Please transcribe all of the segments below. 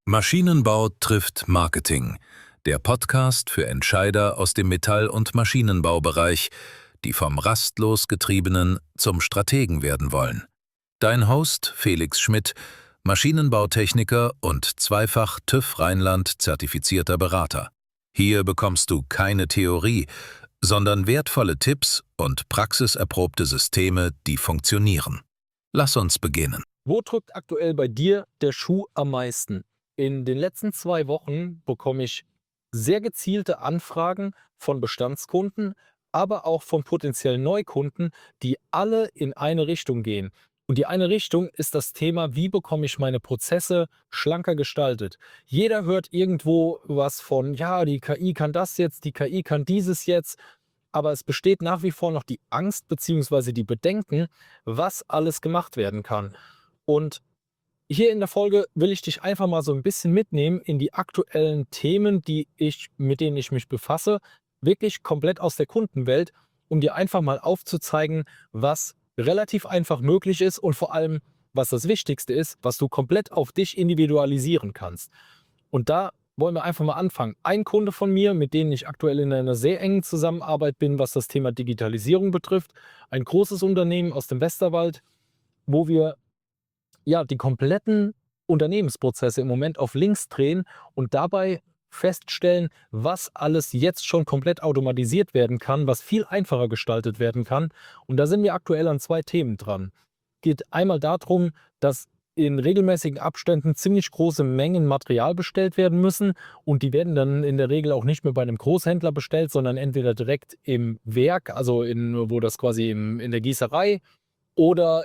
Maschinenbau trifft Marketing, der Podcast für Entscheider aus dem Metall- und Maschinenbaubereich, die vom rastlos Getriebenen zum Strategen werden wollen. Dein Host Felix Schmidt, Maschinenbautechniker und zweifach TÜV Rheinland zertifizierter Berater. Hier bekommst du keine Theorie, sondern wertvolle Tipps und praxiserprobte Systeme, die funktionieren. Lass uns beginnen. Wo drückt aktuell bei dir der Schuh am meisten? In den letzten 2 Wochen bekomme ich sehr gezielte Anfragen von Bestandskunden, aber auch von potenziellen Neukunden, die alle in eine Richtung gehen. Und die eine Richtung ist das Thema: Wie bekomme ich meine Prozesse schlanker gestaltet? Jeder hört irgendwo was von: Ja, die KI kann das jetzt, die KI kann dieses jetzt. Aber es besteht nach wie vor noch die Angst bzw. die Bedenken, was alles gemacht werden kann. Und hier in der Folge will ich dich einfach mal so ein bisschen mitnehmen in die aktuellen Themen, mit denen ich mich befasse, wirklich komplett aus der Kundenwelt, um dir einfach mal aufzuzeigen, was relativ einfach möglich ist und vor allem, was das Wichtigste ist, was du komplett auf dich individualisieren kannst. Und da wollen wir einfach mal anfangen. Ein Kunde von mir, mit dem ich aktuell in einer sehr engen Zusammenarbeit bin, was das Thema Digitalisierung betrifft, ein großes Unternehmen aus dem Westerwald, wo wir die kompletten Unternehmensprozesse im Moment auf links drehen und dabei feststellen, was alles jetzt schon komplett automatisiert werden kann, was viel einfacher gestaltet werden kann. Und da sind wir aktuell an 2 Themen dran. Geht einmal darum, dass in regelmäßigen Abständen ziemlich große Mengen Material bestellt werden müssen, und die werden dann in der Regel auch nicht mehr bei einem Großhändler bestellt, sondern entweder direkt im Werk, also wo das quasi in der Gießerei, oder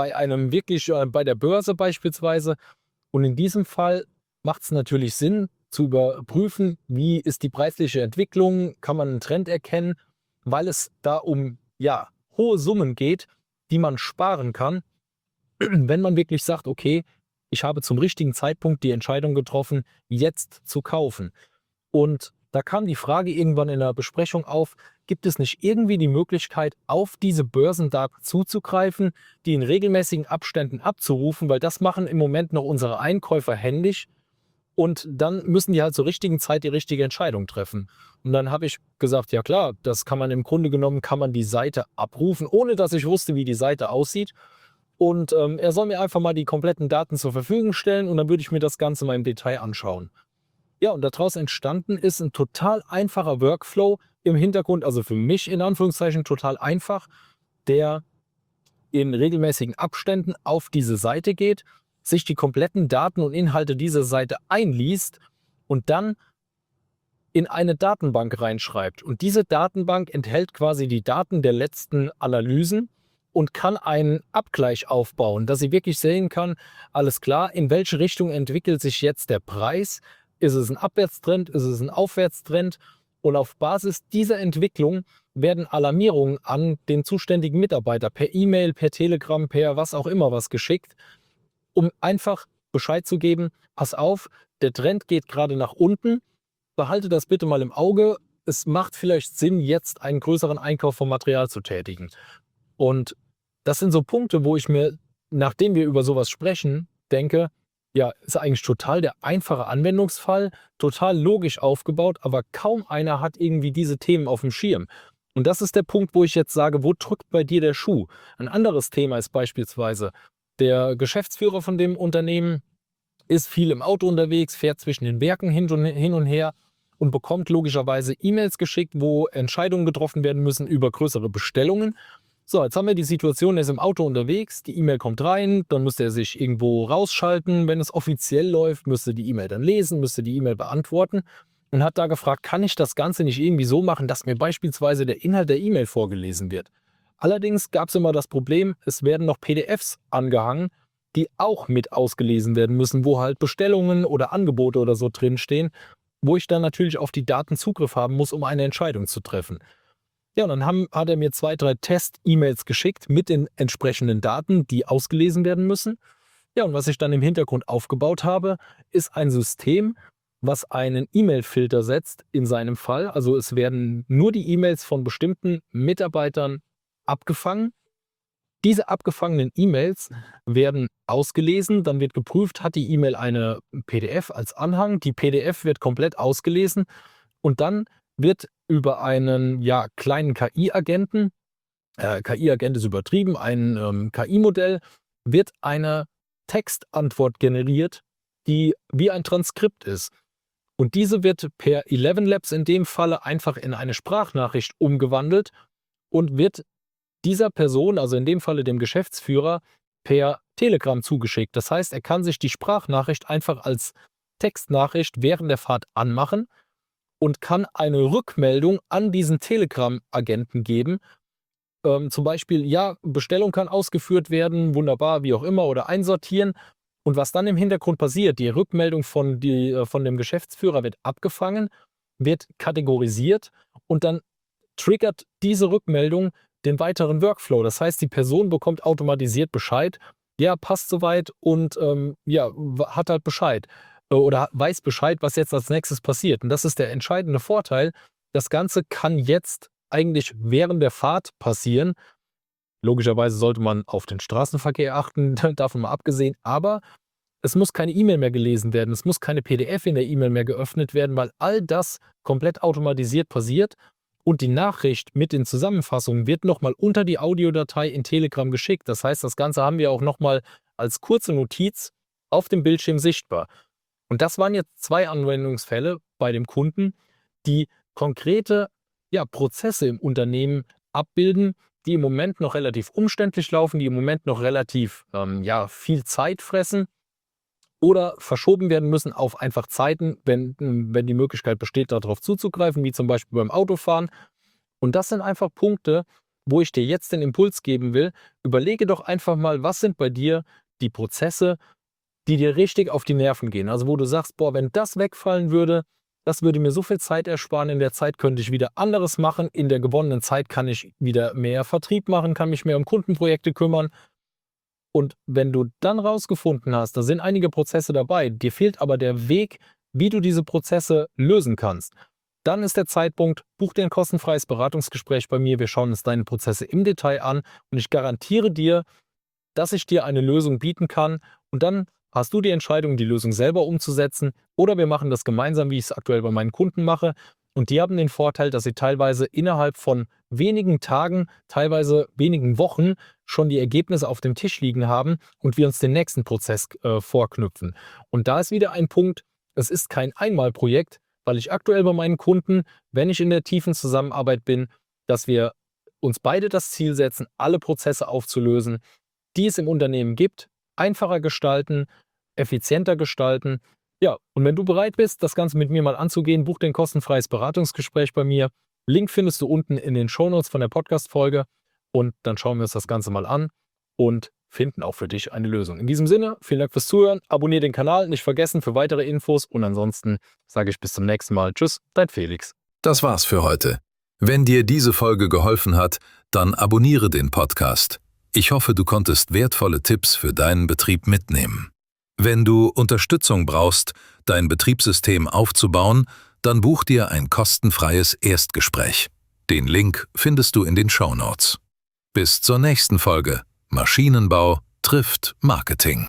bei der Börse beispielsweise. Und in diesem Fall macht es natürlich Sinn, zu überprüfen, wie ist die preisliche Entwicklung, kann man einen Trend erkennen, weil es da um hohe Summen geht, die man sparen kann, wenn man wirklich sagt: Okay, ich habe zum richtigen Zeitpunkt die Entscheidung getroffen, jetzt zu kaufen. Und da kam die Frage irgendwann in der Besprechung auf: Gibt es nicht irgendwie die Möglichkeit, auf diese Börsendaten zuzugreifen, die in regelmäßigen Abständen abzurufen, weil das machen im Moment noch unsere Einkäufer händisch, und dann müssen die halt zur richtigen Zeit die richtige Entscheidung treffen. Und dann habe ich gesagt: Ja klar, das kann man im Grunde genommen, kann man die Seite abrufen, ohne dass ich wusste, wie die Seite aussieht. Und er soll mir einfach mal die kompletten Daten zur Verfügung stellen, und dann würde ich mir das Ganze mal im Detail anschauen. Ja, und daraus entstanden ist ein total einfacher Workflow im Hintergrund, also für mich in Anführungszeichen total einfach, der in regelmäßigen Abständen auf diese Seite geht, sich die kompletten Daten und Inhalte dieser Seite einliest und dann in eine Datenbank reinschreibt. Und diese Datenbank enthält quasi die Daten der letzten Analysen und kann einen Abgleich aufbauen, dass sie wirklich sehen kann: Alles klar, in welche Richtung entwickelt sich jetzt der Preis? Ist es ein Abwärtstrend? Ist es ein Aufwärtstrend? Und auf Basis dieser Entwicklung werden Alarmierungen an den zuständigen Mitarbeiter per E-Mail, per Telegram, per was auch immer was geschickt, um einfach Bescheid zu geben: Pass auf, der Trend geht gerade nach unten, behalte das bitte mal im Auge. Es macht vielleicht Sinn, jetzt einen größeren Einkauf von Material zu tätigen. Und das sind so Punkte, wo ich mir, nachdem wir über sowas sprechen, denke: Ja, ist eigentlich total der einfache Anwendungsfall, total logisch aufgebaut, aber kaum einer hat irgendwie diese Themen auf dem Schirm. Und das ist der Punkt, wo ich jetzt sage: Wo drückt bei dir der Schuh? Ein anderes Thema ist beispielsweise: Der Geschäftsführer von dem Unternehmen ist viel im Auto unterwegs, fährt zwischen den Werken hin und her und bekommt logischerweise E-Mails geschickt, wo Entscheidungen getroffen werden müssen über größere Bestellungen. So, jetzt haben wir die Situation: Er ist im Auto unterwegs, die E-Mail kommt rein, dann müsste er sich irgendwo rausschalten. Wenn es offiziell läuft, müsste die E-Mail dann lesen, müsste die E-Mail beantworten, und hat da gefragt: Kann ich das Ganze nicht irgendwie so machen, dass mir beispielsweise der Inhalt der E-Mail vorgelesen wird? Allerdings gab es immer das Problem, es werden noch PDFs angehangen, die auch mit ausgelesen werden müssen, wo halt Bestellungen oder Angebote oder so drinstehen, wo ich dann natürlich auf die Daten Zugriff haben muss, um eine Entscheidung zu treffen. Ja, und dann hat er mir 2, 3 Test-E-Mails geschickt mit den entsprechenden Daten, die ausgelesen werden müssen. Ja, und was ich dann im Hintergrund aufgebaut habe, ist ein System, was einen E-Mail-Filter setzt in seinem Fall. Also es werden nur die E-Mails von bestimmten Mitarbeitern abgefangen, Diese abgefangenen E-Mails werden ausgelesen, dann wird geprüft, hat die E-Mail eine PDF als Anhang. Die PDF wird komplett ausgelesen und dann wird über einen kleinen KI-Agenten, KI-Agent ist übertrieben, ein KI-Modell, wird eine Textantwort generiert, die wie ein Transkript ist. Und diese wird per ElevenLabs in dem Falle einfach in eine Sprachnachricht umgewandelt und wird dieser Person, also in dem Falle dem Geschäftsführer, per Telegram zugeschickt. Das heißt, er kann sich die Sprachnachricht einfach als Textnachricht während der Fahrt anmachen und kann eine Rückmeldung an diesen Telegram-Agenten geben. Zum Beispiel, ja, Bestellung kann ausgeführt werden, wunderbar, wie auch immer, oder einsortieren. Und was dann im Hintergrund passiert, die Rückmeldung von dem Geschäftsführer wird abgefangen, wird kategorisiert und dann triggert diese Rückmeldung den weiteren Workflow. Das heißt, die Person bekommt automatisiert Bescheid, ja, passt soweit und hat halt Bescheid oder weiß Bescheid, was jetzt als nächstes passiert. Und das ist der entscheidende Vorteil. Das Ganze kann jetzt eigentlich während der Fahrt passieren. Logischerweise sollte man auf den Straßenverkehr achten, davon mal abgesehen, aber es muss keine E-Mail mehr gelesen werden, es muss keine PDF in der E-Mail mehr geöffnet werden, weil all das komplett automatisiert passiert und die Nachricht mit den Zusammenfassungen wird nochmal unter die Audiodatei in Telegram geschickt. Das heißt, das Ganze haben wir auch nochmal als kurze Notiz auf dem Bildschirm sichtbar. Und das waren jetzt 2 Anwendungsfälle bei dem Kunden, die konkrete Prozesse im Unternehmen abbilden, die im Moment noch relativ umständlich laufen, die im Moment noch relativ viel Zeit fressen oder verschoben werden müssen auf einfach Zeiten, wenn die Möglichkeit besteht, darauf zuzugreifen, wie zum Beispiel beim Autofahren. Und das sind einfach Punkte, wo ich dir jetzt den Impuls geben will. Überlege doch einfach mal, was sind bei dir die Prozesse, die dir richtig auf die Nerven gehen. Also wo du sagst, boah, wenn das wegfallen würde, das würde mir so viel Zeit ersparen. In der Zeit könnte ich wieder anderes machen. In der gewonnenen Zeit kann ich wieder mehr Vertrieb machen, kann mich mehr um Kundenprojekte kümmern. Und wenn du dann rausgefunden hast, da sind einige Prozesse dabei, dir fehlt aber der Weg, wie du diese Prozesse lösen kannst, dann ist der Zeitpunkt, buch dir ein kostenfreies Beratungsgespräch bei mir. Wir schauen uns deine Prozesse im Detail an und ich garantiere dir, dass ich dir eine Lösung bieten kann und dann hast du die Entscheidung, die Lösung selber umzusetzen oder wir machen das gemeinsam, wie ich es aktuell bei meinen Kunden mache. Und die haben den Vorteil, dass sie teilweise innerhalb von wenigen Tagen, teilweise wenigen Wochen schon die Ergebnisse auf dem Tisch liegen haben und wir uns den nächsten Prozess vorknüpfen. Und da ist wieder ein Punkt, es ist kein Einmalprojekt, weil ich aktuell bei meinen Kunden, wenn ich in der tiefen Zusammenarbeit bin, dass wir uns beide das Ziel setzen, alle Prozesse aufzulösen, die es im Unternehmen gibt, einfacher gestalten, effizienter gestalten. Ja, und wenn du bereit bist, das Ganze mit mir mal anzugehen, buch dir ein kostenfreies Beratungsgespräch bei mir. Link findest du unten in den Shownotes von der Podcast-Folge und dann schauen wir uns das Ganze mal an und finden auch für dich eine Lösung. In diesem Sinne, vielen Dank fürs Zuhören, abonniere den Kanal, nicht vergessen für weitere Infos und ansonsten sage ich bis zum nächsten Mal. Tschüss, dein Felix. Das war's für heute. Wenn dir diese Folge geholfen hat, dann abonniere den Podcast. Ich hoffe, du konntest wertvolle Tipps für deinen Betrieb mitnehmen. Wenn du Unterstützung brauchst, dein Betriebssystem aufzubauen, dann buch dir ein kostenfreies Erstgespräch. Den Link findest du in den Shownotes. Bis zur nächsten Folge. Maschinenbau trifft Marketing.